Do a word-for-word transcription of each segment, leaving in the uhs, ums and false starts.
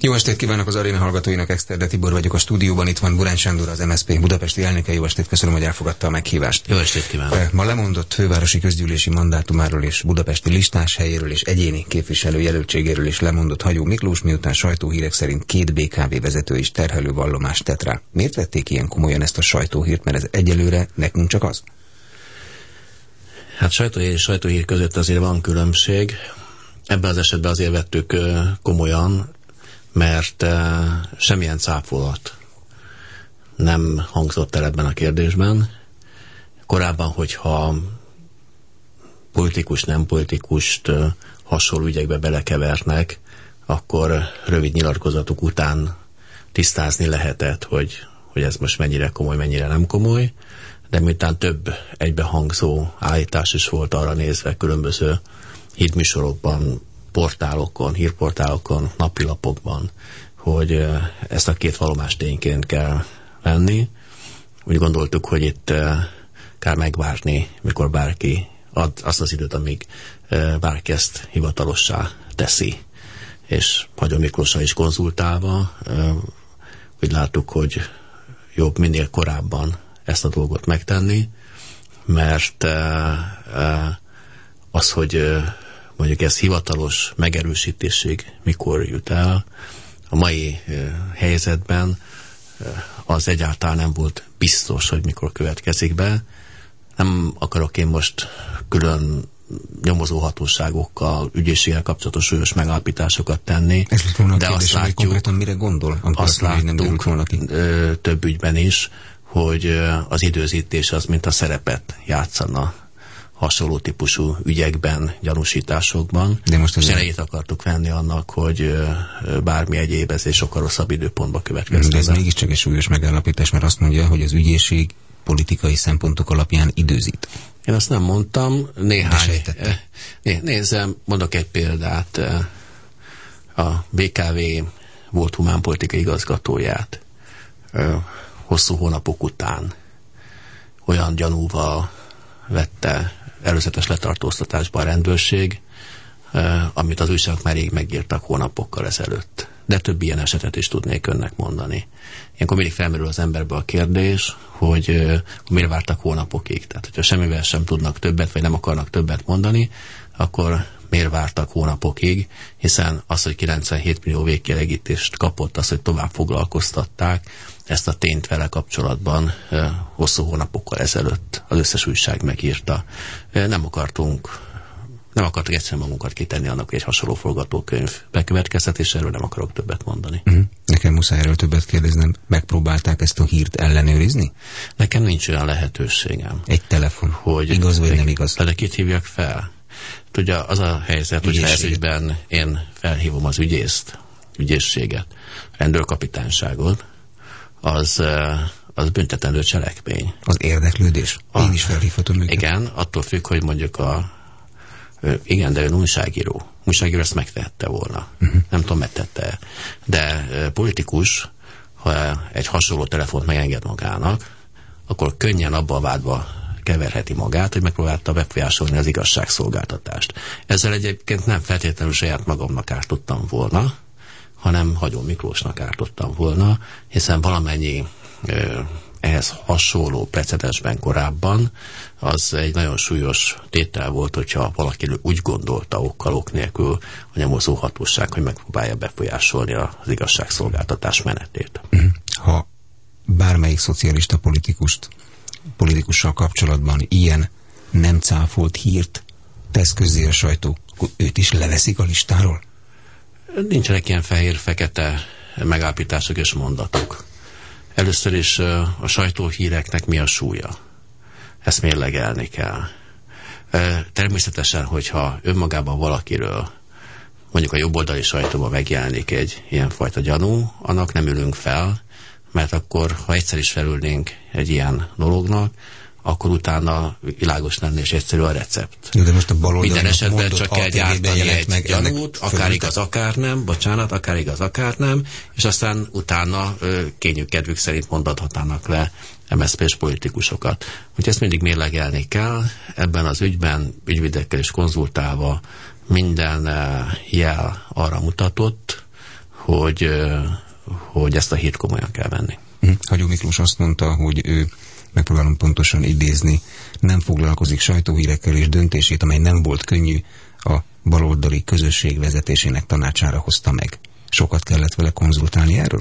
Jó estét kívánok az aréna hallgatóinak, Exterde Tibor vagyok a stúdióban, itt van Burány Sándor, az em es zé pé budapesti elnöke. Jó estét, köszönöm, hogy elfogadta a meghívást. Jó estét kívánok. Ma lemondott fővárosi közgyűlési mandátumáról és budapesti listás helyéről és egyéni képviselő jelöltségéről is lemondott Hagyó Miklós, miután sajtóhírek szerint két bé ká vé vezető is terhelő vallomást tett rá. Miért vették ilyen komolyan ezt a sajtóhírt, mert ez egyelőre nekünk csak az? Hát sajtóhír és sajtóhír között azért van különbség. Ebben az esetben azért vettük komolyan, mert semmilyen cáfolat nem hangzott el ebben a kérdésben. Korábban, hogyha politikus, nem politikust hasonló ügyekbe belekevernek, akkor rövid nyilatkozatok után tisztázni lehetett, hogy, hogy ez most mennyire komoly, mennyire nem komoly, de miután több egybehangzó állítás is volt arra nézve különböző hírműsorokban, portálokon, hírportálokon, napilapokban, hogy ezt a két vallomást tényként kell venni. Úgy gondoltuk, hogy itt kell megvárni, mikor bárki ad azt az időt, amíg bárki ezt hivatalossá teszi. És Hagyó Miklóssal is konzultálva úgy láttuk, hogy jobb minél korábban ezt a dolgot megtenni, mert az, hogy mondjuk ez hivatalos megerősítésig mikor jut el, a mai helyzetben az egyáltalán nem volt biztos, hogy mikor következik be. Nem akarok én most külön nyomozóhatóságokkal, ügyészséggel kapcsolatos súlyos megállapításokat tenni, de azt látjuk, mire gondol, azt láttuk ö, több ügyben is, hogy az időzítés az mint a szerepet játszana hasonló típusú ügyekben, gyanúsításokban. De most és elejét akartuk venni annak, hogy bármi egyéb ez egy sokkal rosszabb időpontba következne. De ez mégiscsak egy súlyos megállapítás, mert azt mondja, hogy az ügyészség politikai szempontok alapján időzít. Én azt nem mondtam, néhány. Né, nézzem, mondok egy példát. A bé ká vé volt humánpolitikai igazgatóját hosszú hónapok után olyan gyanúval vette előzetes letartóztatásba a rendőrség, amit az újságok már rég megírtak hónapokkal ezelőtt. De több ilyen esetet is tudnék önnek mondani. Ilyenkor mindig felmerül az emberbe a kérdés, hogy uh, miért vártak hónapokig. Tehát, hogyha semmivel sem tudnak többet, vagy nem akarnak többet mondani, akkor miért vártak hónapokig, hiszen az, hogy kilencvenhét millió végkielégítést kapott, az, hogy tovább foglalkoztatták, ezt a tényt vele kapcsolatban uh, hosszú hónapokkal ezelőtt az összes újság megírta. Uh, nem akartunk Nem akartuk egyszerűen magunkat kitenni annak, hogy egy hasonló forgatókönyv bekövetkezhet, és erről nem akarok többet mondani. Uh-huh. Nekem muszáj erről többet kérdeznem. Megpróbálták ezt a hírt ellenőrizni? Nekem nincs olyan lehetőségem. Egy telefon. Hogy igaz vagy nem igaz? De kit hívjak fel? Tudja, az a helyzet, hogy ez ügyben én felhívom az ügyészt, ügyészséget, rendőrkapitányságot, az, az büntetendő cselekmény. Az érdeklődés? A, én is felhívhatom őket. Igen, attól függ, hogy mondjuk a igen, de ön újságíró. Újságíró ezt megtehette volna. Uh-huh. Nem tudom, megtette. De e, politikus, ha egy hasonló telefont megenged magának, akkor könnyen abba a vádba keverheti magát, hogy megpróbálta befolyásolni az igazságszolgáltatást. Ezzel egyébként nem feltétlenül saját magamnak ártottam volna, hanem Hagyó Miklósnak ártottam volna, hiszen valamennyi e, ehhez hasonló precedensben korábban az egy nagyon súlyos tétel volt, hogyha valaki úgy gondolta okkal ok nélkül a nyomozó hatóság, hogy megpróbálja befolyásolni az igazságszolgáltatás menetét. Ha bármelyik szocialista politikust, politikussal kapcsolatban ilyen nem cáfolt hírt tesz közzé a sajtó, akkor őt is leveszik a listáról? Nincsenek ilyen fehér-fekete megállapítások és mondatok. Először is a sajtóhíreknek mi a súlya? Ezt mérlegelni kell. Természetesen, hogyha önmagában valakiről, mondjuk a jobboldali sajtóban megjelenik egy ilyenfajta gyanú, annak nem ülünk fel, mert akkor, ha egyszer is felülnénk egy ilyen dolognak, akkor utána világos lenne és egyszerű a recept. Jó, de most a minden esetben csak kell gyártani egy gyanút, akár igaz, akár nem, bocsánat, akár igaz, akár nem, és aztán utána kényük kedvük szerint mondathatnának le em es zé pés politikusokat. Úgyhogy ezt mindig mérlegelni kell. Ebben az ügyben ügyvédekkel is konzultálva minden jel arra mutatott, hogy, hogy ezt a hírt komolyan kell venni. Hagyó Miklós azt mondta, hogy ő, megpróbálom pontosan idézni, nem foglalkozik sajtóhírekkel, és döntését, amely nem volt könnyű, a baloldali közösség vezetésének tanácsára hozta meg. Sokat kellett vele konzultálni erről?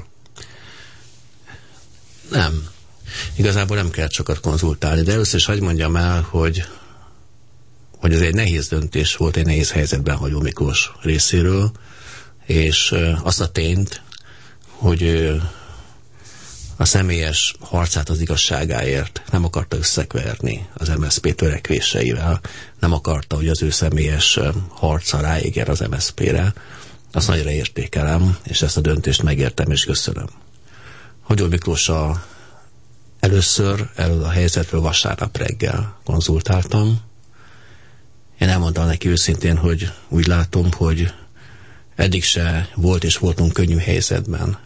Nem. Igazából nem kellett sokat konzultálni, de először is hadd mondjam el, hogy, hogy ez egy nehéz döntés volt, egy nehéz helyzetben Hagyó Miklós részéről, és azt a tényt, hogy a személyes harcát az igazságáért nem akarta összekverni az em es zé pé törekvéseivel, nem akarta, hogy az ő személyes harca ráéger az em es zé pére. Azt nagyra értékelem, és ezt a döntést megértem, és köszönöm. Hagyó Miklóssal először erről a helyzetről vasárnap reggel konzultáltam. Én elmondtam neki őszintén, hogy úgy látom, hogy eddig se volt és voltunk könnyű helyzetben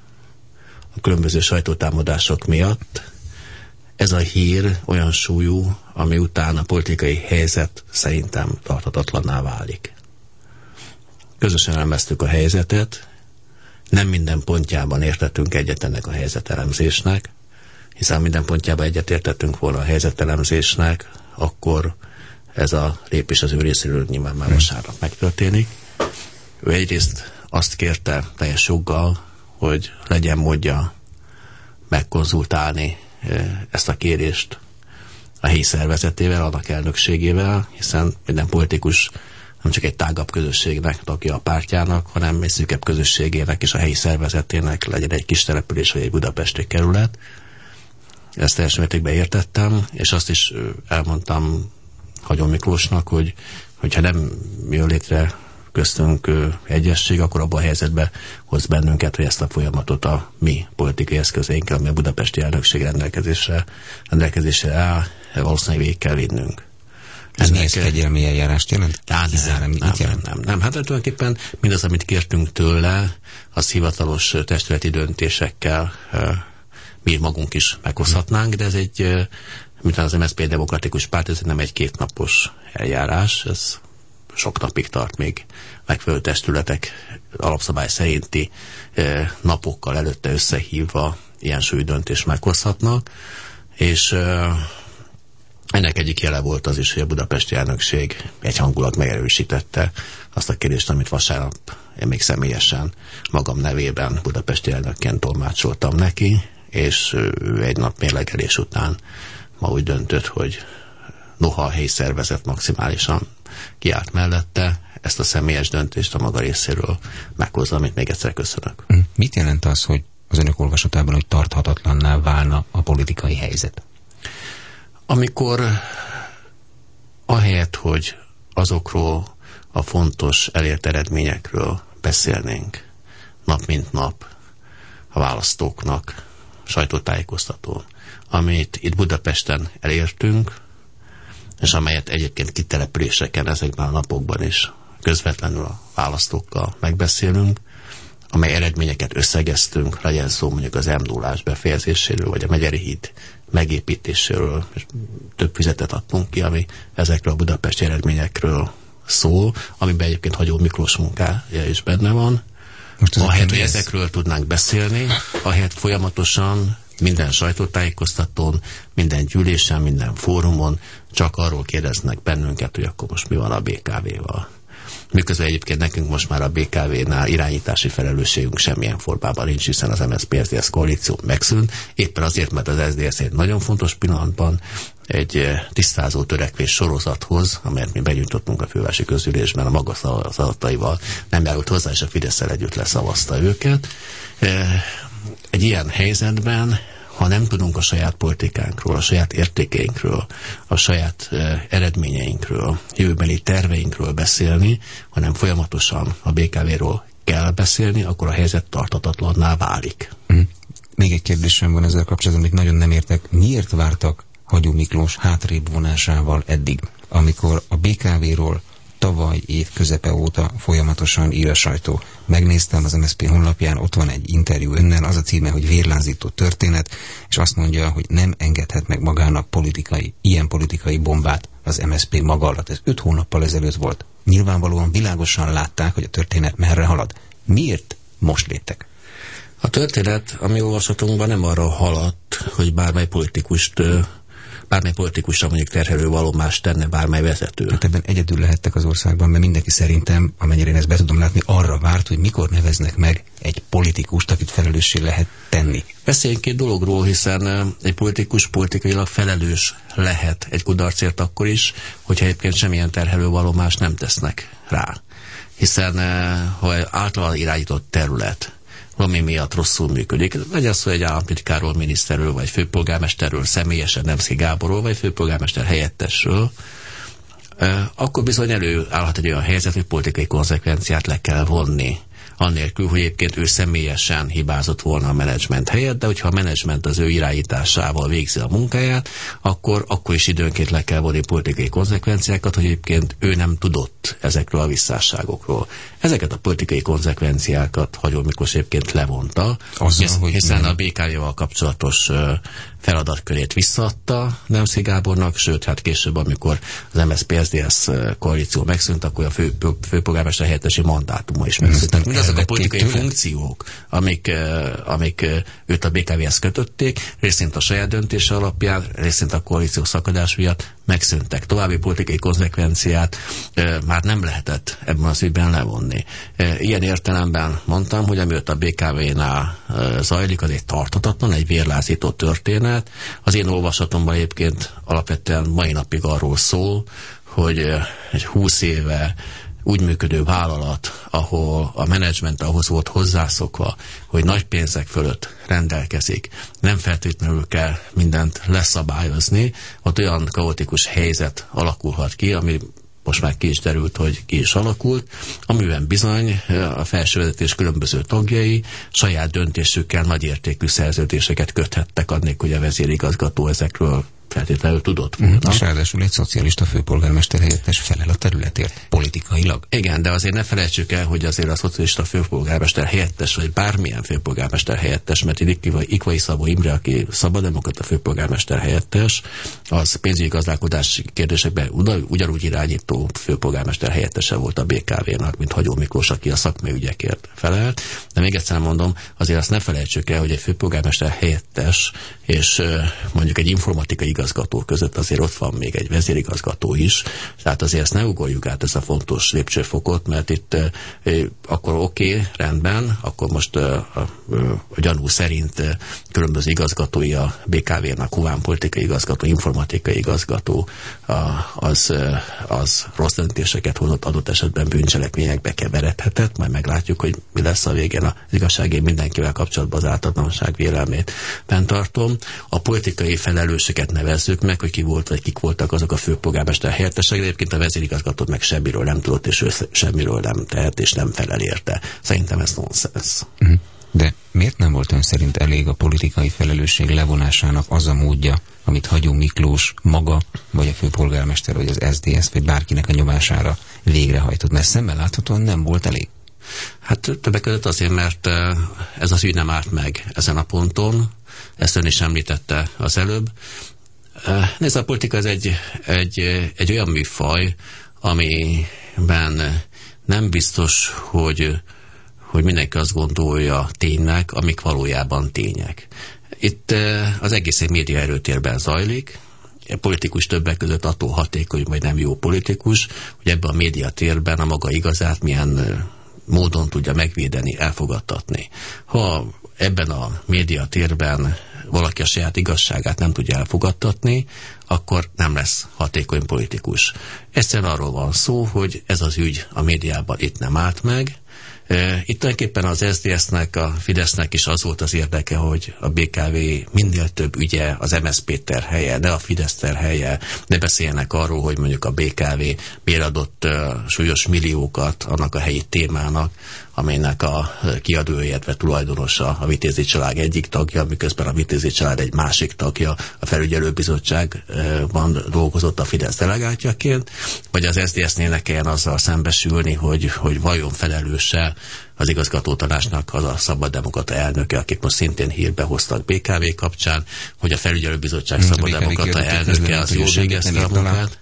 a különböző sajtótámadások miatt. Ez a hír olyan súlyú, ami után a politikai helyzet szerintem tarthatatlanná válik. Közösen elemeztük a helyzetet, nem minden pontjában értettünk egyet ennek a helyzetelemzésnek, hiszen minden pontjában egyet értettünk volna a helyzetelemzésnek, akkor ez a lépés az ő részéről nyilván már vasárnap megtörténik. Ő egyrészt azt kérte teljes joggal, hogy legyen módja megkonzultálni ezt a kérést a helyi szervezetével, annak elnökségével, hiszen minden politikus nem csak egy tágabb közösségnek tagja a pártjának, hanem egy szűkebb közösségének és a helyi szervezetének, legyen egy kis település vagy egy budapesti kerület. Ezt teljes mértékben értettem, és azt is elmondtam Hagyó Miklósnak, hogy hogyha nem jön létre köztünk egyesség, akkor abban a helyzetben hoz bennünket, hogy ezt a folyamatot a mi politikai eszközeinkkel, ami a budapesti elnökség rendelkezésre, rendelkezésre áll, valószínűleg végig kell vinnünk. Ez néz fegyelmi eljárást jelent? Nem, nem, nem, nem, nem, nem. Hát tulajdonképpen mindaz, amit kértünk tőle, az hivatalos testületi döntésekkel mi magunk is meghozhatnánk, de ez egy, mint az em es zé pé Demokratikus Párt, ez nem egy kétnapos eljárás, ez sok napig tart, még megfelelő testületek alapszabály szerinti eh, napokkal előtte összehívva ilyen súlyú döntést meghozhatnak, és eh, ennek egyik jele volt az is, hogy a budapesti elnökség egy hangulat megerősítette azt a kérdést, amit vasárnap én még személyesen magam nevében budapesti elnökként tolmácsoltam neki, és ő egy nap mérlegelés után ma úgy döntött, hogy noha a helyi szervezet maximálisan kiállt mellette, ezt a személyes döntést a maga részéről meghozza, amit még egyszer köszönök. Mit jelent az, hogy az önök olvasatában, hogy tarthatatlanná válna a politikai helyzet? Amikor ahelyett, hogy azokról a fontos elért eredményekről beszélnénk nap mint nap a választóknak sajtótájékoztatón, amit itt Budapesten elértünk, és amelyet egyébként kitelepüléseken ezekben a napokban is közvetlenül a választókkal megbeszélünk, amely eredményeket összegeztünk, legyen szó mondjuk az em nullás befejezéséről, vagy a Megyeri híd megépítéséről, és több füzetet adtunk ki, ami ezekről a budapesti eredményekről szól, amiben egyébként Hagyó Miklós munkája is benne van. Ahelyett, hogy ezekről tudnánk beszélni, ahelyett folyamatosan minden sajtótájékoztatón, minden gyűlésen, minden fórumon csak arról kérdeznek bennünket, hogy akkor most mi van a bé ká véval. Miközben egyébként nekünk most már a bé ká vénál irányítási felelősségünk semmilyen formában nincs, hiszen az em es zé pé es zé dé es koalíció megszűnt, éppen azért, mert az es zé dé es egy nagyon fontos pillanatban egy tisztázó törekvés sorozathoz, amelyet mi benyújtottunk a fővárosi közgyűlésben a maga szavazataival, nem járult hozzá, és a Fidesszel együtt leszavazta őket. Egy ilyen helyzetben, ha nem tudunk a saját politikánkról, a saját értékeinkről, a saját eh, eredményeinkről, jövőbeli terveinkről beszélni, hanem folyamatosan a bé ká véről kell beszélni, akkor a helyzet tarthatatlanná válik. Mm. Még egy kérdésem van ezzel kapcsolatban, amit nagyon nem értek. Miért vártak Hagyó Miklós hátrébb vonásával eddig, amikor a bé ká véről tavaly év közepe óta folyamatosan ír a sajtó? Megnéztem az em es zé pé honlapján, ott van egy interjú önnel, az a címe, hogy Vérlázító történet, és azt mondja, hogy nem engedhet meg magának politikai, ilyen politikai bombát az em es zé pé maga alatt. Ez öt hónappal ezelőtt volt. Nyilvánvalóan világosan látták, hogy a történet merre halad. Miért most léptek? A történet, ami olvasatunkban nem arra haladt, hogy bármely politikust bármely politikusra mondjuk terhelő vallomást tenne bármely vezető. Hát ebben egyedül lehettek az országban, mert mindenki szerintem, amennyire én ezt be tudom látni, arra várt, hogy mikor neveznek meg egy politikust, akit felelőssé lehet tenni. Beszéljünk két dologról, hiszen egy politikus politikailag felelős lehet egy kudarcért akkor is, hogyha egyébként semmilyen terhelő vallomást nem tesznek rá. Hiszen ha általában irányított terület valami miatt rosszul működik. Legyen szó egy államtitkáról, miniszterről, vagy főpolgármesterről, személyesen Nemszky Gáborról, vagy főpolgármester helyettesről, akkor bizony előállhat egy olyan helyzet, hogy politikai konzekvenciát le kell vonni. Annélkül, hogy egyébként ő személyesen hibázott volna a menedzsment helyett, de hogyha a menedzsment az ő irányításával végzi a munkáját, akkor, akkor is időnként le kell vonni politikai konzekvenciákat, hogy egyébként ő nem tudott ezekről a visszásságokról. Ezeket a politikai konzekvenciákat Hagyó Miklós egyébként levonta, Azzal, hisz, hiszen a bé ká vé-val kapcsolatos uh, feladatkörét visszaadta Nemszky Gábornak, sőt, hát később, amikor az em es zé pé es zé es koalíció megszűnt, akkor a fő, főpolgármester helyettesi mandátuma is megszűnt. Mindazok a politikai tőle? funkciók, amik, uh, amik uh, őt a bé ká vé-hez kötötték, részint a saját döntése alapján, részint a koalíció szakadás miatt megszűntek. További politikai konzekvenciát e, már nem lehetett ebben az ügyben levonni. E, ilyen értelemben mondtam, hogy amiatt a bé ká vé-nál e, zajlik, az egy tarthatatlan, egy vérlázító történet. Az én olvasatomban egyébként alapvetően mai napig arról szól, hogy e, egy húsz éve úgy működő vállalat, ahol a menedzsment ahhoz volt hozzászokva, hogy nagy pénzek fölött rendelkezik, nem feltétlenül kell mindent leszabályozni, ott olyan kaotikus helyzet alakulhat ki, ami most már ki is derült, hogy ki is alakult, amiben bizony a felsővezetés különböző tagjai saját döntésükkel nagyértékű szerződéseket köthettek, annélkül, hogy a vezérigazgató ezekről feltétlenül tudott volna. És ráadásul egy szocialista főpolgármester helyettes felel a területért politikailag. Igen, de azért ne felejtsük el, hogy azért a szocialista főpolgármester helyettes, vagy bármilyen főpolgármester helyettes, mert Ikvai Szabó Imre, aki szabaddemokrata főpolgármester helyettes, az pénzügyi gazdálkodási kérdésekben ugyanúgy irányító főpolgármester helyettese volt a bé ká vé-nak, mint Hagyó Miklós, aki a szakmai ügyekért felelt. De még egyszer mondom, azért azt ne felejtsük el, hogy egy főpolgármester helyettes és mondjuk egy informatikai igazgató között azért ott van még egy vezérigazgató is, tehát azért ezt ne ugorjuk át, ez a fontos lépcsőfokot, mert itt e, akkor oké, okay, rendben, akkor most e, a, a gyanú szerint e, különböző igazgatói a bé ká vé-nak, humánpolitikai igazgató, informatikai igazgató, a, az, e, az rossz döntéseket hozott, adott esetben bűncselekményekbe keveredhetett, majd meglátjuk, hogy mi lesz a végén az igazság. Én mindenkivel kapcsolatban az ártatlanság vélelmét fenntartom. A politikai felelősséget nevezzük meg, hogy ki volt, vagy kik voltak azok a főpolgármester helyettesek, de egyébként a vezérigazgatót meg semmiről nem tudott, és ő semmiről nem tehet, és nem felel érte. Szerintem ez nonsens. De miért nem volt ön szerint elég a politikai felelősség levonásának az a módja, amit Hagyó Miklós maga, vagy a főpolgármester, vagy az es zé dé es, vagy bárkinek a nyomására végrehajtott? Mert szemmel láthatóan nem volt elég. Hát többek között azért, mert ez az ügy nem állt meg ezen a ponton, ezt ön is említette az előbb. Nézd, a politika ez egy, egy, egy olyan műfaj, amiben nem biztos, hogy, hogy mindenki azt gondolja ténynek, amik valójában tények. Itt az egész egy média erőtérben zajlik, a politikus többek között attól hatékony, vagy nem jó politikus, hogy ebben a médiatérben a maga igazát milyen módon tudja megvédeni, elfogadtatni. Ha ebben a médiatérben valaki a saját igazságát nem tudja elfogadtatni, akkor nem lesz hatékony politikus. Egyszerűen arról van szó, hogy ez az ügy a médiában itt nem állt meg. Itt tulajdonképpen az es zé dé es-nek, a Fidesznek is az volt az érdeke, hogy a bé ká vé minél több ügye az em es zé pé terhelye, ne a Fidesz terhelye, ne beszéljenek arról, hogy mondjuk a bé ká vé miért adott uh, súlyos milliókat annak a helyi témának, amelynek a kiadója, illetve tulajdonosa a Vitézi család egyik tagja, miközben a Vitézi család egy másik tagja a felügyelőbizottságban dolgozott a Fidesz delegáltjaként, vagy az es zé dé es-nél ne kelljen azzal szembesülni, hogy, hogy vajon felelőse az igazgatótanácsnak az a szabaddemokrata elnöke, akik most szintén hírbe hoztak bé ká vé kapcsán, hogy a felügyelőbizottság szabaddemokrata elnöke az jól végezte a munkát.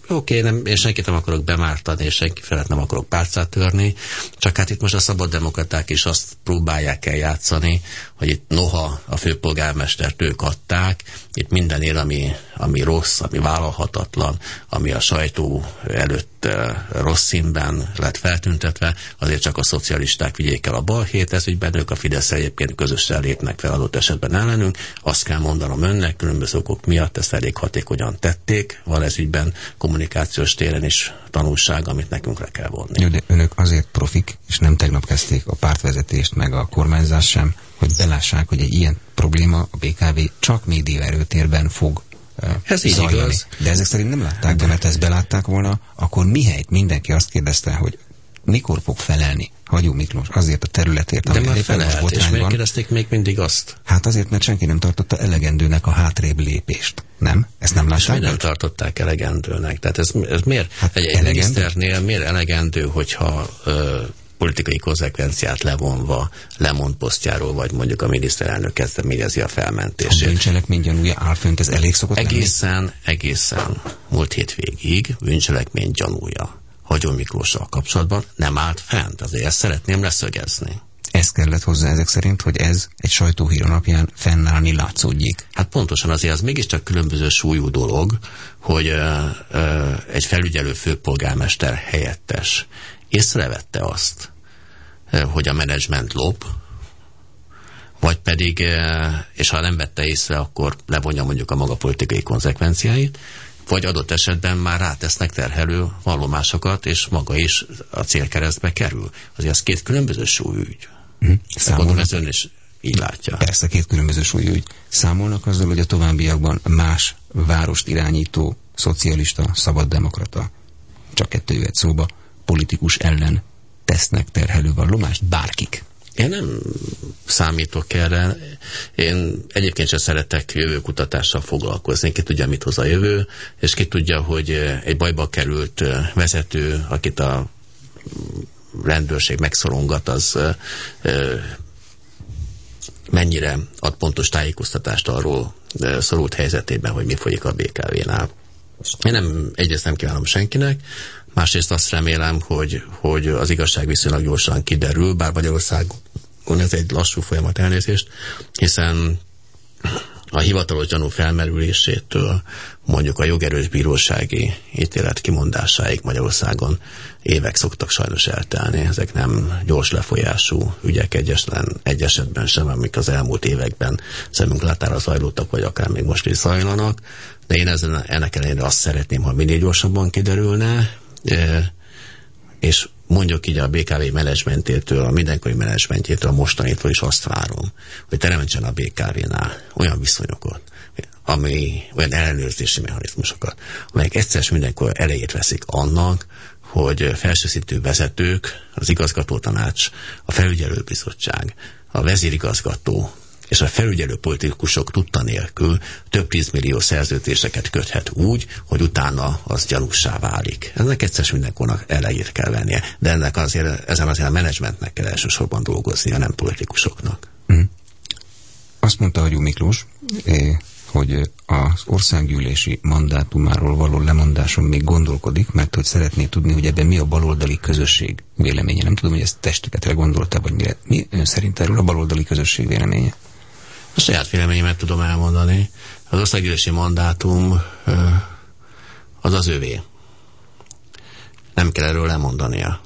oké, okay, én senkit nem akarok bemártani, és senki felett nem akarok párcát törni, csak hát itt most a szabaddemokraták is azt próbálják eljátszani, hogy itt noha a főpolgármestert ők adták, itt minden él, ami, ami rossz, ami vállalhatatlan, ami a sajtó előtt uh, rossz színben lett feltüntetve, azért csak a szocialisták vigyék el a balhét, ez ügyben ők a Fidesz egyébként közösen lépnek fel adott esetben ellenünk. Azt kell mondanom önnek, különböző okok miatt ezt elég hatékonyan tették, van ez ügyben kommunikációs téren is tanulság, amit nekünk le kell vonni. Jó, de önök azért profik, és nem tegnap kezdték a pártvezetést, meg a kormányzás sem, hogy belássák, hogy egy ilyen probléma a bé ká vé csak média erőtérben fog uh, ez így zajlani. Igaz. De ezek szerint nem látták, de mert ezt belátták volna, akkor mihelyt mindenki azt kérdezte, hogy mikor fog felelni Hagyó Miklós azért a területért, de már felelt, és miért kérdezték még mindig azt? Hát azért, mert senki nem tartotta elegendőnek a hátrébb lépést. Nem? Ezt nem látták? És nem tartották elegendőnek? Tehát ez, ez miért? Hát egy, egy miniszternél miért elegendő, hogyha ö, politikai konzekvenciát levonva lemond posztjáról, vagy mondjuk a miniszterelnök kezdeményezi a felmentését? A bűncselekmény gyanúja áll fönt, ez elég szokott egészen, lenni? Egészen múlt hétvégig bűncselekmény gyanúja Hagyó Miklóssal kapcsolatban nem állt fent. Azért ezt szeretném leszögezni. Ez kellett hozzá ezek szerint, hogy ez egy sajtóhír alapján fennállni látszódjék. Hát pontosan azért az mégiscsak különböző súlyú dolog, hogy ö, ö, egy felügyelő főpolgármester helyettes észrevette azt, ö, hogy a menedzsment lop, vagy pedig, ö, és ha nem vette észre, akkor levonja mondjuk a maga politikai konzekvenciáit, vagy adott esetben már rátesznek terhelő vallomásokat, és maga is a célkeresztbe kerül. Azért ez két különböző súlyügy. Mm. Gondolom, ez ön is így látja. Persze, két különböző súlyügy. Számolnak azzal, hogy a továbbiakban más várost irányító, szocialista, szabaddemokrata, csak kettő jöhet szóba, politikus ellen tesznek terhelő vallomást bárkik. Én nem számítok erre. Én egyébként sem szeretek jövőkutatással foglalkozni. Ki tudja, mit hoz a jövő, és ki tudja, hogy egy bajba került vezető, akit a rendőrség megszorongat, az mennyire ad pontos tájékoztatást arról szorult helyzetében, hogy mi folyik a bé ká vénál. Én nem, egyrészt nem kívánom senkinek, másrészt azt remélem, hogy, hogy az igazság viszonylag gyorsan kiderül, bár Magyarországon ez egy lassú folyamat, elnézést, hiszen a hivatalos gyanú felmerülésétől mondjuk a jogerős bírósági ítélet kimondásáig Magyarországon évek szoktak sajnos eltelni. Ezek nem gyors lefolyású ügyek egyeslen, egy esetben sem, amik az elmúlt években szemünk látára zajlottak, vagy akár még most is zajlanak. De én ezen, ennek ellenére azt szeretném, ha minél gyorsabban kiderülne, és mondjuk így a bé ká vé menedzsmentétől, a mindenkori menedzsmentjétől, a mostanitól is azt várom, hogy teremtsen a bé ká vénál olyan viszonyokat, ami, olyan ellenőrzési mechanizmusokat, amelyek egyszer mindenkor elejét veszik annak, hogy felsőszintű vezetők, az igazgatótanács, a felügyelőbizottság, a vezérigazgató és a felügyelő politikusok tudta nélkül több tízmillió szerződéseket köthet úgy, hogy utána az gyanússá válik. Ennek egyszer mindenkornak elejét kell vennie, de ennek azért, ezen azért a menedzsmentnek kell elsősorban dolgoznia, nem politikusoknak. Mm. Azt mondta Hagyó Miklós, hogy az országgyűlési mandátumáról való lemondáson még gondolkodik, mert hogy szeretné tudni, hogy ebben mi a baloldali közösség véleménye. Nem tudom, hogy ezt testületre gondolta, vagy mire. Mi ön szerint erről a baloldali közösség véleménye? A saját véleményemet tudom elmondani. Az országgyűlési mandátum az az övé. Nem kell erről lemondania.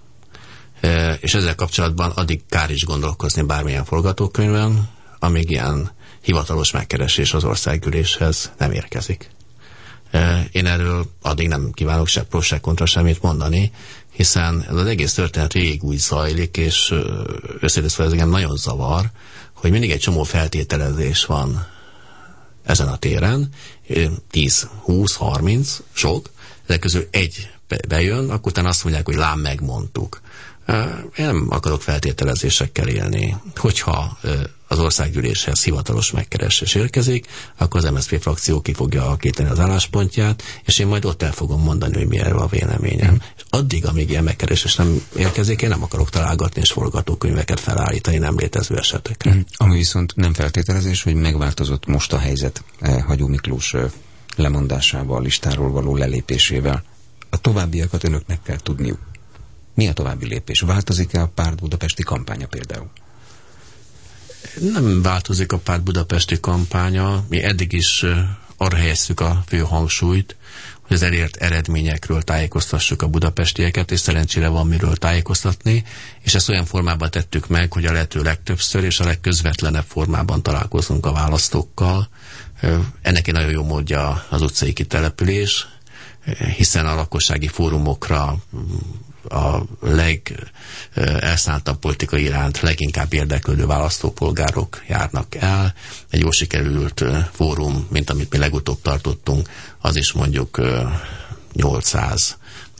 És ezzel kapcsolatban addig kár is gondolkozni bármilyen forgatókönyvben, amíg ilyen hivatalos megkeresés az országgyűléshez nem érkezik. Én erről addig nem kívánok se pro, se kontra semmit mondani, hiszen ez az egész történet végig úgy zajlik, és összedőszve ez engem nagyon zavar, hogy mindig egy csomó feltételezés van ezen a téren, tíz, húsz, harminc, sok, ezek közül egy bejön, akkor utána azt mondják, hogy lám megmondtuk. Én nem akarok feltételezésekkel élni. Hogyha az országgyűléshez hivatalos megkeresés érkezik, akkor az em es zé pé frakció ki fogja alakítani az álláspontját, és én majd ott el fogom mondani, hogy mi erről a véleményem. Mm. És addig, amíg ilyen megkeresés nem érkezik, én nem akarok találgatni és forgatókönyveket felállítani nem létező esetekre. Mm. Ami viszont nem feltételezés, hogy megváltozott most a helyzet Hagyó Miklós lemondásával, listáról való lelépésével. A továbbiakat önöknek kell tudniuk. Mi a további lépés? Változik-e a párt budapesti kampánya például? Nem változik a párt budapesti kampánya. Mi eddig is arra helyezzük a fő hangsúlyt, hogy az elért eredményekről tájékoztassuk a budapestieket, és szerencsére van miről tájékoztatni, és ezt olyan formában tettük meg, hogy a lehető legtöbbször és a legközvetlenebb formában találkozunk a választókkal. Ennek egy nagyon jó módja az utcai kitelepülés, hiszen a lakossági fórumokra a legelszántabb politikai iránt leginkább érdeklődő választópolgárok járnak el. Egy jól sikerült fórum, mint amit mi legutóbb tartottunk, az is mondjuk nyolcszáz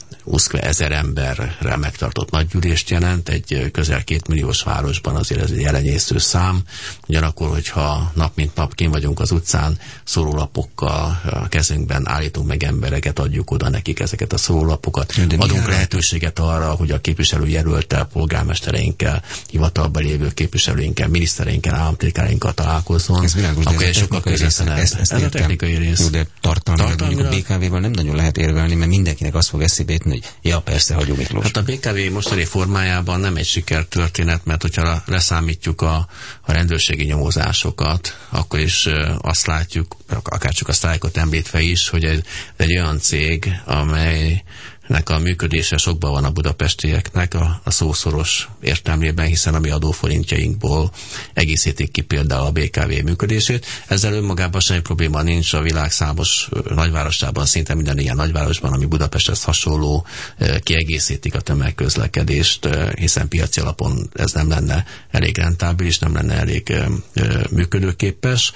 ezer emberrel megtartott nagygyűlést jelent, egy közel két milliós városban azért ez egy elenyésző szám. Ugyanakkor, hogyha nap mint nap kint vagyunk az utcán, szórólapokkal a kezünkben állítunk meg embereket, adjuk oda nekik ezeket a szórólapokat. Adunk lehetőséget arra, hogy a képviselőjelölttel, polgármestereinkkel, hivatalban lévő képviselőinkkel, minisztereinkkel, államtitkárainkkal találkozzon. Ez világos, akkor ez, ez sokkal közvetlenebb. Ez, ez, ez a technikai rész. Jó, de tartalmilag mondjuk a bé ká vé-vel nem nagyon lehet érvelni, mert mindenkinek azt fog eszébe jutni, hogy ja, persze, Hagyó Miklós. Hát a bé ká vé mostani formájában nem egy sikertörténet, mert hogyha leszámítjuk a, a rendőrségi nyomozásokat, akkor is uh, azt látjuk, akár csak a sztrájkot említve is, hogy egy, egy olyan cég, amely nek a működése sokban van a budapestieknek a, a szószoros értelmében, hiszen a mi adóforintjainkból egészítik ki például a bé ká vé működését. Ezzel önmagában semmi probléma nincs, a világ számos nagyvárosában, szinte minden ilyen nagyvárosban, ami Budapesthez hasonló, kiegészítik a tömegközlekedést, hiszen piaci alapon ez nem lenne elég rentábilis, nem lenne elég működőképes,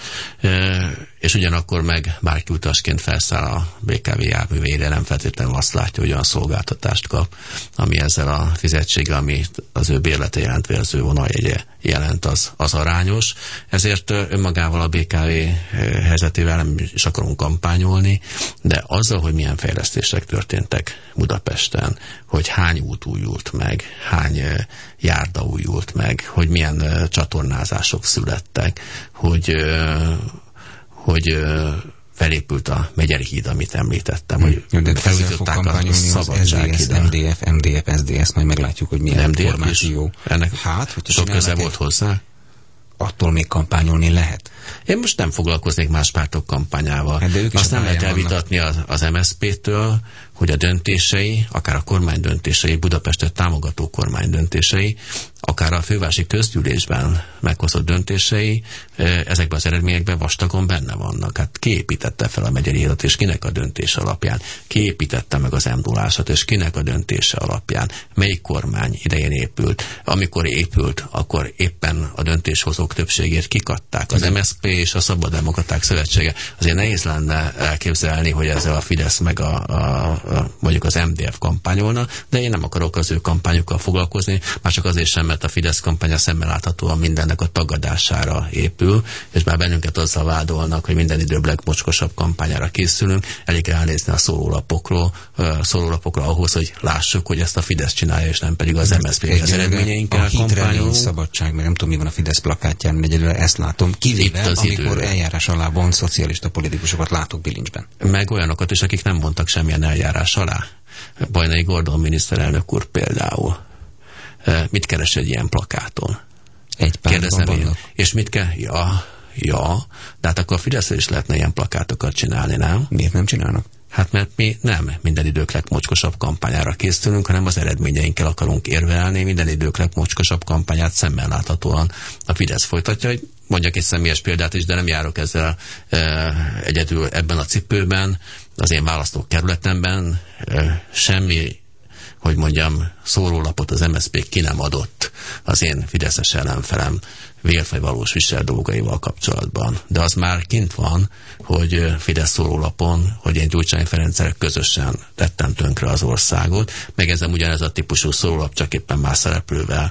és ugyanakkor meg bárki utasként felszáll a bé ká vé járművére, nem feltétlenül azt látja, hogy olyan szolgáltatást kap, ami ezzel a fizetséggel, ami az ő bérlete jelent, vagy az ő vonaljegye jelent, az, az arányos. Ezért önmagával a bé ká vé helyzetével nem is akarunk kampányolni, de azzal, hogy milyen fejlesztések történtek Budapesten, hogy hány út újult meg, hány járda újult meg, hogy milyen csatornázások születtek, hogy hogy felépült a Megyeri híd, amit említettem, hmm. hogy felújították a Szabadsághidat. em dé ef, em dé ef, es dé es, majd meglátjuk, hogy milyen formáció. Ennek hát, sok köze volt hozzá? Attól még kampányolni lehet. Én most nem foglalkoznék más pártok kampányával. Hát azt nem lehet elvitatni az, az em es zé pé-től, hogy a döntései, akár a kormány döntései, Budapestet támogató kormány döntései, akár a fővárosi közgyűlésben meghozott döntései, ezekben az eredményekben vastagon benne vannak. Hát ki építette fel a Megyeri hidat, és kinek a döntése alapján? Ki építette meg az em nullásat, és kinek a döntése alapján? Melyik kormány idején épült? Amikor épült, akkor éppen a döntéshozók többségét kikadták. Az em es zé pé és a Szabaddemokraták Szövetsége. Azért nehéz lenne elképzelni, hogy ezzel a Fidesz meg a, a, a mondjuk az em dé ef kampányolna, de én nem akarok az ő kampányokkal foglalkozni, már csak azért sem, mert a Fidesz kampánya szemmel láthatóan mindennek a tagadására épül, és már bennünket azzal vádolnak, hogy minden időbb legmocskosabb kampányára készülünk, elég ránézni a szórólapokról, szórólapokra ahhoz, hogy lássuk, hogy ezt a Fidesz csinálja, és nem pedig az em es zé pé az eredményeinkkel kampányolunk. Szabadság, mert nem tudom, mi van a Fidesz plakátján, egyelőre ezt látom, kivéve, amikor idő. eljárás alá von szocialista politikusokat látok bilincsben. Meg olyanokat is, akik nem vontak semmilyen eljárás alá. Bajnai Gordon miniszterelnök úr például. Mit keres egy ilyen plakáton? Egy pártban vannak. És mit kell? Ja, ja, de hát akkor a Fideszről is lehetne ilyen plakátokat csinálni, nem? Miért nem csinálnak? Hát mert mi nem minden idők legmocskosabb kampányára készülünk, hanem az eredményeinkkel akarunk érvelni, minden idők legmocskosabb kampányát szemmel láthatóan a Fidesz folytatja. Mondjak egy személyes példát is, de nem járok ezzel e, egyedül ebben a cipőben. Az én választókerületemben e, semmi, hogy mondjam, szórólapot az em es zé pé ki nem adott az én fideszes ellenfelem vérfejvalós visel dolgaival kapcsolatban. De az már kint van, hogy Fidesz szórólapon, hogy én Gyurcsány Ferenccel közösen tettem tönkre az országot, meg ezzel ugyanez a típusú szórólap, csak éppen más szereplővel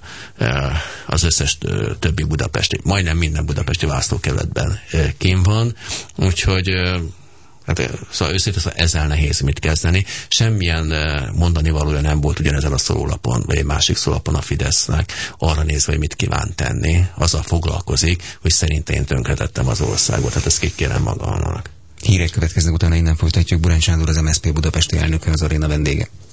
az összes többi budapesti, majdnem minden budapesti választókerületben kint van, úgyhogy hát, szóval őszintén szóval ezzel nehéz mit kezdeni. Semmilyen mondani valója nem volt ugyanezen a szórólapon, vagy egy másik szórólapon a Fidesznek arra nézve, hogy mit kíván tenni. Azzal foglalkozik, hogy szerint én tönkretettem az országot. Hát ezt kikérem magamnak. Hírek következnek, utána innen folytatjuk. Burány Sándor, az em es zé pé budapesti elnöke, az aréna vendége.